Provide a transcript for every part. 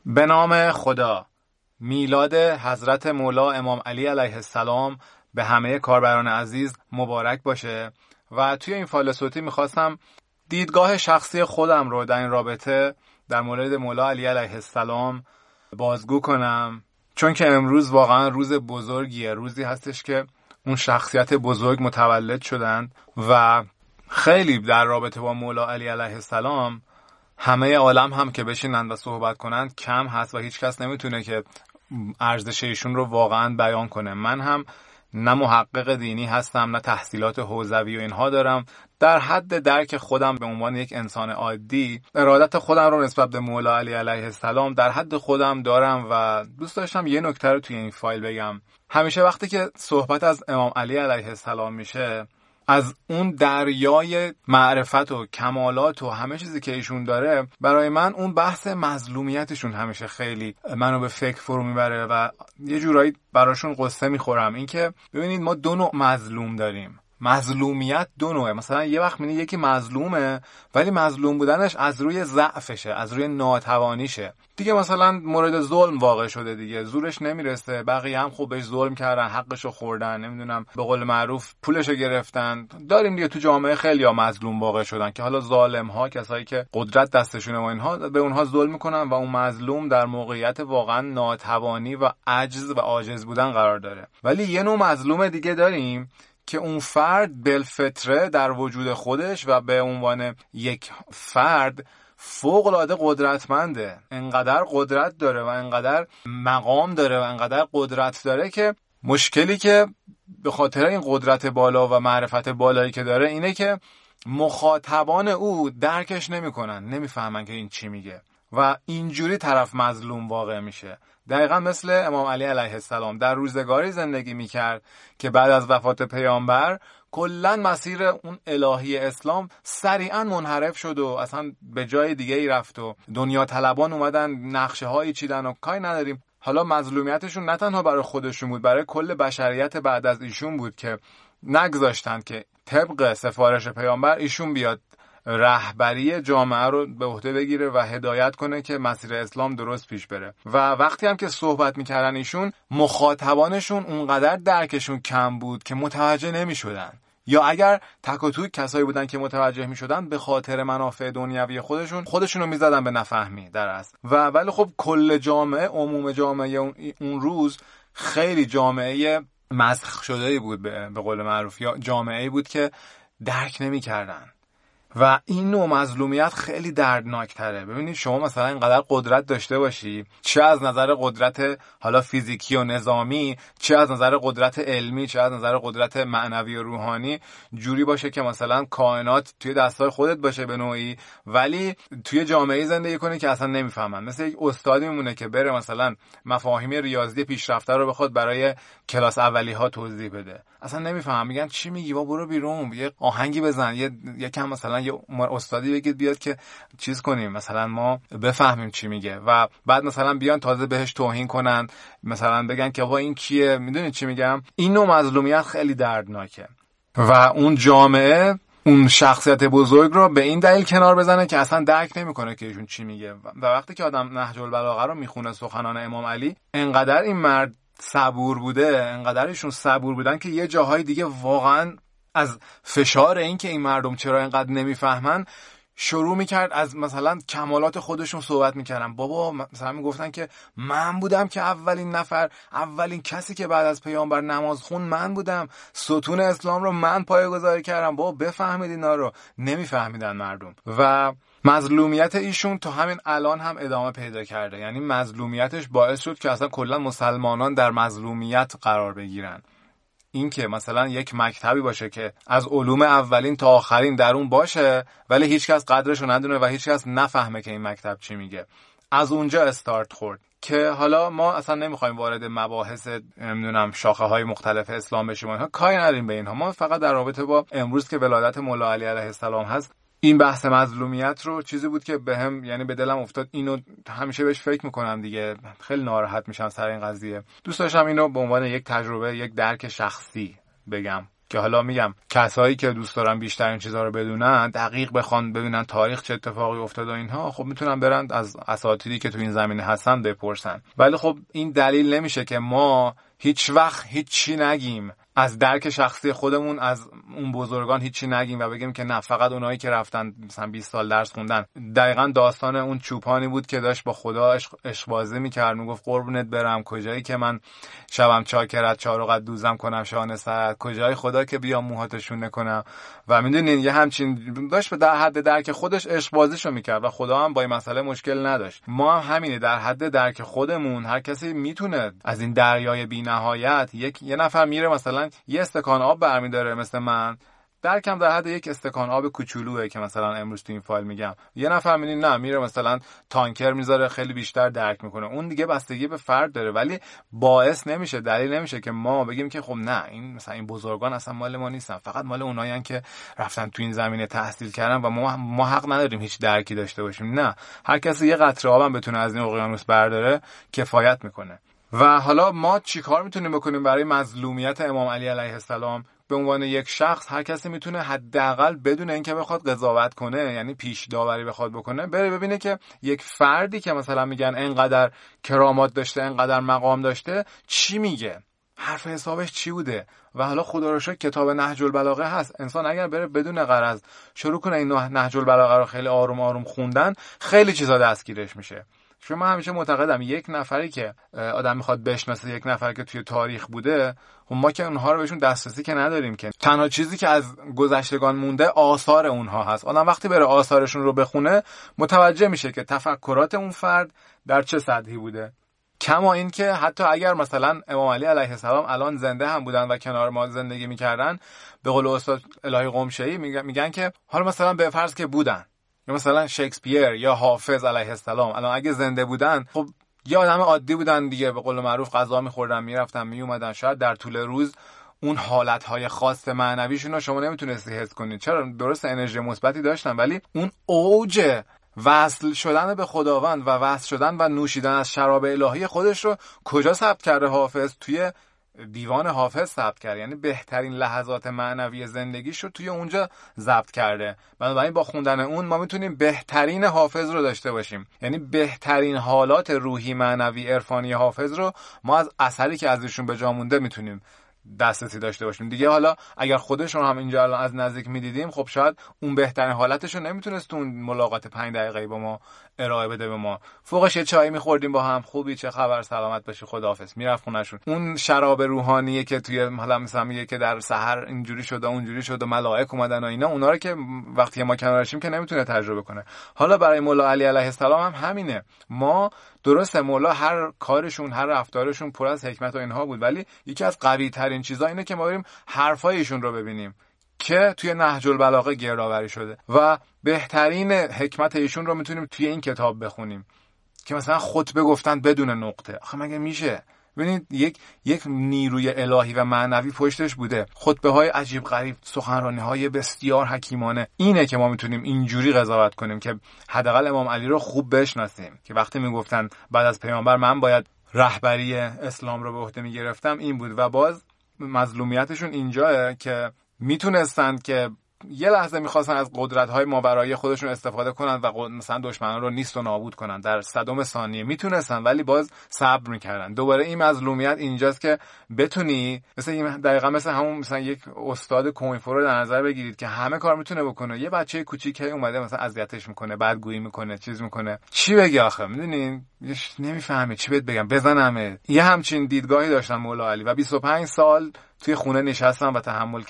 به نام خدا. میلاد حضرت مولا امام علی علیه السلام به همه کاربران عزیز مبارک باشه. و توی این فایل صوتی میخواستم دیدگاه شخصی خودم رو در این رابطه در مورد مولا علی علیه السلام بازگو کنم، چون که امروز واقعا روز بزرگیه، روزی هستش که اون شخصیت بزرگ متولد شدند و خیلی در رابطه با مولا علی علیه السلام همه عالم هم که بشینن و صحبت کنن کم هست و هیچ کس نمیتونه که ارزش ایشون رو واقعا بیان کنه. من هم نه محقق دینی هستم، نه تحصیلات حوزوی و اینها دارم. در حد درک خودم به عنوان یک انسان عادی ارادت خودم رو نسبت به مولا علی علیه السلام در حد خودم دارم و دوست داشتم یه نکته رو توی این فایل بگم. همیشه وقتی که صحبت از امام علی علیه السلام میشه، از اون دریای معرفت و کمالات و همه چیزی که ایشون داره، برای من اون بحث مظلومیتشون همیشه خیلی منو به فکر فرو میبره و یه جورایی براشون قصه میخورم. این که ببینید ما دو نوع مظلوم داریم. مظلومیت دو نوعه. مثلا یه وقت میبینی یکی مظلومه ولی مظلوم بودنش از روی ضعفشه، از روی ناتوانیشه. دیگه مثلا مورد ظلم واقع شده، دیگه زورش نمیرسه، بقیه هم خوب بهش ظلم کردن، حقشو خوردن، نمیدونم به قول معروف پولشو گرفتن. داریم دیگه تو جامعه خیلی ها مظلوم واقع شدن که حالا ظالم ها، کسایی که قدرت دستشونه و اینها، به اونها ظلم میکنن و اون مظلوم در موقعیت واقعا ناتوانی و عجز و عاجز بودن قرار داره. ولی یه نوع مظلوم دیگه داریم که اون فرد بالفطره در وجود خودش و به عنوان یک فرد فوق‌العاده قدرتمنده، انقدر قدرت داره و انقدر مقام داره و انقدر قدرت داره که مشکلی که به خاطر این قدرت بالا و معرفت بالایی که داره اینه که مخاطبان او درکش نمی‌کنن، نمیفهمن که این چی میگه و اینجوری طرف مظلوم واقع میشه. دقیقا مثل امام علی علیه السلام در روزگاری زندگی میکرد که بعد از وفات پیامبر کلن مسیر اون الهی اسلام سریعا منحرف شد و اصلا به جای دیگه ای رفت و دنیا طلبان اومدن نقشه هایی چیدن و کاری نداریم. حالا مظلومیتشون نه تنها برای خودشون بود، برای کل بشریت بعد از ایشون بود که نگذاشتن که طبق سفارش پیامبر ایشون بیاد رهبری جامعه رو به عهده بگیره و هدایت کنه که مسیر اسلام درست پیش بره. و وقتی هم که صحبت میکردن ایشون، مخاطبانشون اونقدر درکشون کم بود که متوجه نمیشدن، یا اگر تک و توک کسایی بودن که متوجه میشدن به خاطر منافع دنیوی خودشونو میزدن به نفهمی در اصل. و ولی خب کل جامعه، عموم جامعه اون روز خیلی جامعه مسخ شده بود به قول معروف، یا جامعه بود که درک نمیکردن. و این نوع مظلومیت خیلی دردناک تره. ببینید شما مثلا اینقدر قدرت داشته باشی، چه از نظر قدرت حالا فیزیکی و نظامی، چه از نظر قدرت علمی، چه از نظر قدرت معنوی و روحانی، جوری باشه که مثلا کائنات توی دستای خودت باشه به نوعی، ولی توی جامعه زندگی کنی که اصلا نمیفهمن. مثل یک استادی میمونه که بره مثلا مفاهیم ریاضی پیشرفته رو بخواد برای کلاس اولی ها توضیح بده، اصلا نمیفهم، میگن چی میگی با برو بیرون، یه آهنگی بزن، یکم مثلا یه استادی بگید بیاد که چیز کنیم، مثلا ما بفهمیم چی میگه. و بعد مثلا بیان تازه بهش توهین کنن، مثلا بگن که آقا این کیه، میدونید چی میگم. این نوع مظلومیت خیلی دردناکه و اون جامعه اون شخصیت بزرگ رو به این دلیل کنار بزنه که اصلا درک نمیکنه که ایشون چی میگه. و وقتی که آدم نهج البلاغه رو میخونه، سخنان امام علی، انقدر این مرد صبور بوده، انقدر ایشون صبور بودن که یه جاهای دیگه واقعا از فشار این که این مردم چرا اینقدر نمیفهمن شروع میکرد از مثلا کمالات خودشون صحبت میکردن. بابا مثلا میگفتن که من بودم که اولین کسی که بعد از پیامبر نماز خون من بودم، ستون اسلام رو من پایه‌گذاری کردم. بابا بفهمید اینا رو، نمیفهمیدن مردم. و مظلومیت ایشون تا همین الان هم ادامه پیدا کرده، یعنی مظلومیتش باعث شد که اصلا کلا مسلمانان در مظلومیت قرار بگیرن. این که مثلا یک مکتبی باشه که از علوم اولین تا آخرین در اون باشه ولی هیچکس قدرشو ندونه و هیچکس نفهمه که این مکتب چی میگه، از اونجا استارت خورد. که حالا ما اصلا نمیخوایم وارد مباحث نمیدونم شاخه های مختلف اسلام بشیم، اینها کاری نداریم به اینها. ما فقط در رابطه با امروز که ولادت مولا علی علیه السلام هست، این بحث مظلومیت رو چیزی بود که بهم یعنی به دلم افتاد، اینو همیشه بهش فکر میکنم دیگه، خیلی ناراحت میشم سر این قضیه. دوست داشتم اینو به عنوان یک تجربه، یک درک شخصی بگم. که حالا میگم کسایی که دوست دارن بیشتر این چیزها رو بدونن، دقیق بخوان ببینن تاریخ چه اتفاقی افتاد و اینها، خب میتونن برن از اساتیدی که تو این زمینه هستن بپرسن. ولی خب این دلیل نمیشه که ما هیچ وقت هیچی نگیم، از درک شخصی خودمون از اون بزرگان هیچی نگیم و بگیم که نه فقط اونایی که رفتن مثلا 20 سال درس خوندن. دقیقاً داستان اون چوپانی بود که داشت با خدا عشق بازی می‌کرد، میگفت قربونت برم، کجایی که من شبم چاکرت چاروقت دوزم کنم شانه سرت، کجای خدا که بیام موهاتشون نکنم. و میدونین یه همچین داشت در حد درک خودش عشق بازیشو می‌کرد و خدا هم با این مسئله مشکل نداشت. ما هم همینه، در حد درک خودمون هر کسی میتونه از این دریای بی‌نهایت یه نفر میره مثلا یه استکان آب برمی‌داره مثل من، درکم در حد یک استکان آب کوچولوئه که مثلا امروز تو این فایل میگم. یه نفر می‌بینی نه میره مثلا تانکر میذاره خیلی بیشتر درک میکنه. اون دیگه بستگی به فرد داره، ولی باعث نمیشه، دلیل نمیشه که ما بگیم که خب نه این مثلا این بزرگان اصلا مال ما نیستن، فقط مال اونایین که رفتن تو این زمینه تحصیل کردن و ما حق نداریم هیچ درکی داشته باشیم. نه، هر کسی یه قطره آبم بتونه از این اقیانوس برداره کفایت میکنه. و حالا ما چیکار میتونیم بکنیم برای مظلومیت امام علی علیه السلام؟ به عنوان یک شخص هر کسی میتونه حداقل بدون اینکه بخواد قضاوت کنه، یعنی پیش داوری بخواد بکنه، بره ببینه که یک فردی که مثلا میگن اینقدر کرامات داشته، اینقدر مقام داشته، چی میگه، حرف حسابش چی بوده. و حالا خدا رو شکر کتاب نهج البلاغه هست، انسان اگر بره بدون غرض شروع کنه این نهج البلاغه رو خیلی آروم آروم خوندن، خیلی چیزا دستگیرش میشه. چون من همیشه معتقدم یک نفری که آدم میخواد بشناسه، یک نفر که توی تاریخ بوده، ما که اونها رو بهشون دسترسی که نداریم، که تنها چیزی که از گذشتگان مونده آثار اونها هست. آدم وقتی بره آثارشون رو بخونه متوجه میشه که تفکرات اون فرد در چه سطحی بوده. کما این که حتی اگر مثلا امام علی علیه السلام الان زنده هم بودن و کنار ما زندگی میکردن، به قول استاد الهی قمشه‌ای میگن که حالا مثلا به فرض که بودن، یا مثلا شکسپیر یا حافظ علیه السلام الان اگه زنده بودن، خب یه آدم عادی بودن دیگه، به قول معروف غذا می‌خوردن، میرفتن میومدن، شاید در طول روز اون حالت‌های خاص معنویشون رو شما نمیتونستی حس کنید. چرا؟ درست انرژی مثبتی داشتن، ولی اون اوج وصل شدن به خداوند و وصل شدن و نوشیدن از شراب الهی خودش رو کجا ثبت کرده حافظ؟ توی دیوان حافظ ثبت کرده، یعنی بهترین لحظات معنوی زندگیش رو توی اونجا ضبط کرده. بنابراین با خوندن اون ما میتونیم بهترین حافظ رو داشته باشیم، یعنی بهترین حالات روحی معنوی عرفانی حافظ رو ما از اثری که از ایشون به جا مونده میتونیم دسترسی داشته باشیم دیگه. حالا اگر خودشون هم اینجا الان از نزدیک میدیدیم، خب شاید اون بهترین حالتش رو نمیتونست تو اون ملاقات 5 دقیقه‌ای با ما ارائه بده به ما. فوقش یه چای میخوردیم با هم، خوبی چه خبر، سلامت باشی، خداحافظ، میرفت خونه‌شون. اون شراب روحانیه که توی حالا مثلا میگه که در سحر اینجوری شد و اونجوری شد و ملائک اومدن و اینا، اونا رو که وقتی ما کنارشیم که نمیتونه تجربه کنه. حالا برای مولا علی علیه السلام هم همینه. ما درسته مولا هر کارشون، هر رفتارشون پر از حکمت و اینها بود، ولی یکی از قوی ترین چیزا اینه که ما بریم حرفایشون رو ببینیم که توی نهج البلاغه گردآوری شده و بهترین حکمت ایشون رو میتونیم توی این کتاب بخونیم که مثلا خطبه گفتن بدون نقطه. آخه مگه میشه؟ ببینید یک نیروی الهی و معنوی پشتش بوده، خطبه های عجیب غریب، سخنرانی های بسیار حکیمانه. اینه که ما میتونیم اینجوری قضاوت کنیم که حداقل امام علی رو خوب بشناسیم، که وقتی میگفتن بعد از پیامبر من باید رهبری اسلام رو به عهده میگرفتم این بود. و باز مظلومیتشون اینجاه که میتونستند که یه لحظه میخواستن از قدرت‌های ماورایی خودشون استفاده کنن و مثلا دشمنان رو نیست و نابود کنن در صدم ثانیه، میتونستن، ولی باز صبر میکردن. دوباره این مظلومیت اینجاست که بتونی دقیقاً مثل همون مثلا یک استاد کوینفو رو در نظر بگیرید که همه کار میتونه بکنه، یه بچه کوچیکی اومده مثلا اذیتش میکنه، بدگویی میکنه، چیز میکنه، چی بگی آخه؟ میدونین نمیفهمی چی بگم، بزنمه. یه همچین دیدگاهی داشتن مولا علی و 25 سال توی خونه نشستن و تحمل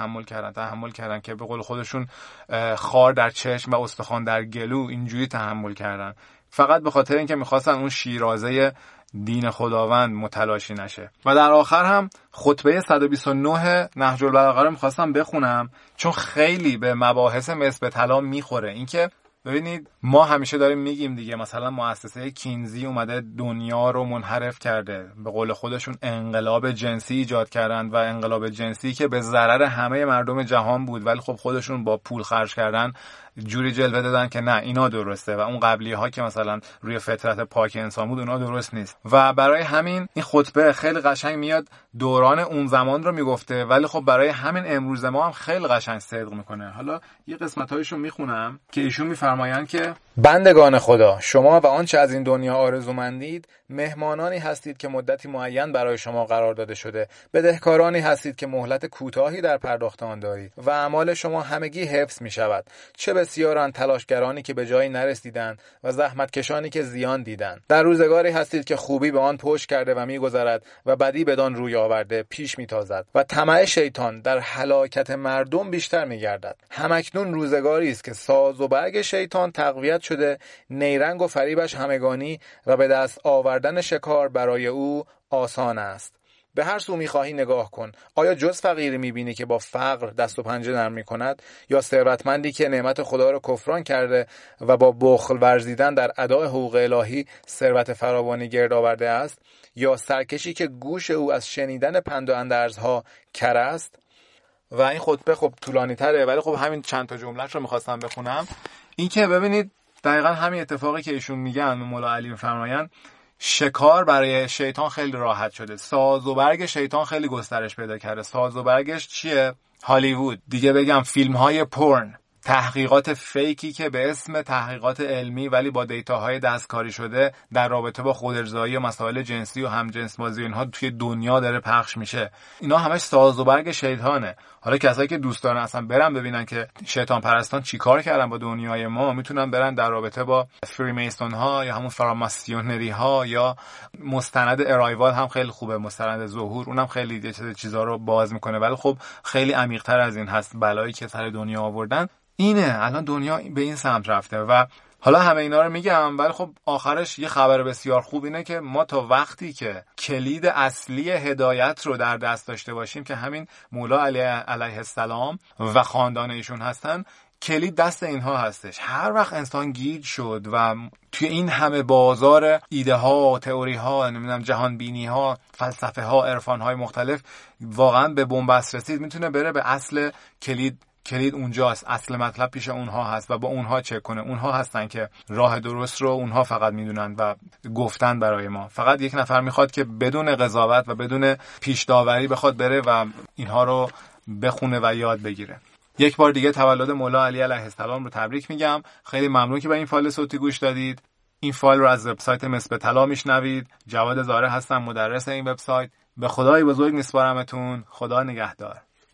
کردن که به قول خودشون خار در چشم و استخوان در گلو اینجوری تحمل کردن، فقط به خاطر اینکه میخواستن اون شیرازه دین خداوند متلاشی نشه. و در آخر هم خطبه 129 نهج البلاغه رو میخواستم بخونم چون خیلی به مباحث مس طلا میخوره. اینکه ببینید ما همیشه داریم میگیم دیگه، مثلا مؤسسه کینزی اومده دنیا رو منحرف کرده، به قول خودشون انقلاب جنسی ایجاد کردن و انقلاب جنسی که به ضرر همه مردم جهان بود، ولی خب خودشون با پول خرج کردن جوری جلوه دادن که نه اینا درسته و اون قبلی ها که مثلا روی فطرت پاک انسان بود اونا درست نیست. و برای همین این خطبه خیلی قشنگ میاد دوران اون زمان رو میگفته، ولی خب برای همین امروز ما هم خیلی قشنگ صدق میکنه. حالا یه قسمتایشو میخونم که ایشون میفرمایند که بندگان خدا، شما و آنچه از این دنیا آرزومندید مهمانانی هستید که مدتی معین برای شما قرار داده شده، بدهکارانی هستید که مهلت کوتاهی در پرداخت آن دارید و اعمال شما همگی حفظ می شود. چه بسیارند تلاشگرانی که به جایی نرسیدند و زحمتکشانی که زیان دیدند. در روزگاری هستید که خوبی به آن پشت کرده و میگذرد و بدی بدان روی آورده پیش میتازد و طمع شیطان در هلاکت مردم بیشتر میگردد. همکنون روزگاری است که ساز و برگ شیطان تقویت شده، نیرنگ و فریبش همگانی و به دست آوردن شکار برای او آسان است. به هر سو می‌خواهی نگاه کن. آیا جز فقیری می‌بینی که با فقر دست و پنجه نرم می‌کند، یا ثروتمندی که نعمت خدا را کفران کرده و با بخل ورزیدن در ادای حقوق الهی ثروت فراوانی گرد آورده است، یا سرکشی که گوش او از شنیدن پند و اندرزها کر است؟ و این خطبه خب طولانی تره، ولی خب همین چند تا جمله‌اش رو می‌خواستم بخونم. این که ببینید دقیقاً همین اتفاقی که ایشون میگن مولا علی می‌فرمایند، شکار برای شیطان خیلی راحت شده، ساز و برگ شیطان خیلی گسترش پیدا کرده. ساز و برگش چیه؟ هالیوود، دیگه بگم فیلم‌های پورن، تحقیقات فیکی که به اسم تحقیقات علمی ولی با دیتاهای دستکاری شده در رابطه با خودارضایی و مسائل جنسی و همجنسبازی اینها توی دنیا داره پخش میشه. اینا همش ساز و برگ شیطانه. حالا کسایی که دوست دارن اصلا برن ببینن که شیطان پرستان چیکار کردن با دنیای ما، میتونن برن در رابطه با فریمیسون ها یا همون فراماسیونری ها، یا مستند ارایوال هم خیلی خوبه، مستند ظهور، اونم خیلی چیزا رو باز میکنه، ولی خب خیلی عمیق‌تر از این هست. بلایی که سر دنیا آوردن اینه، الان دنیا به این سمت رفته. و حالا همه اینا رو میگم، ولی خب آخرش یه خبر بسیار خوب اینه که ما تا وقتی که کلید اصلی هدایت رو در دست داشته باشیم که همین مولا علی علیه السلام و خاندان ایشون هستن، کلید دست اینها هستش. هر وقت انسان گیج شد و توی این همه بازار ایده ها، تئوری ها، نمیدونم جهان بینی ها، فلسفه ها، عرفان های مختلف واقعا به بنبست رسید، میتونه بره به اصل کلید اونجاست، اصل مطلب پیش اونها هست و با اونها چک کنه. اونها هستن که راه درست رو اونها فقط میدونن و گفتن برای ما. فقط یک نفر میخواد که بدون قضاوت و بدون پیش داوری بخواد بره و اینها رو بخونه و یاد بگیره. یک بار دیگه تولد مولا علی علیه السلام رو تبریک میگم. خیلی ممنون که به این فایل صوتی گوش دادید. این فایل رو از وبسایت مصباح طلا میشنوید. جواد زاره هستم، مدرس این وبسایت. به خدای بزرگ میسپارمتون. خدا نگهدار.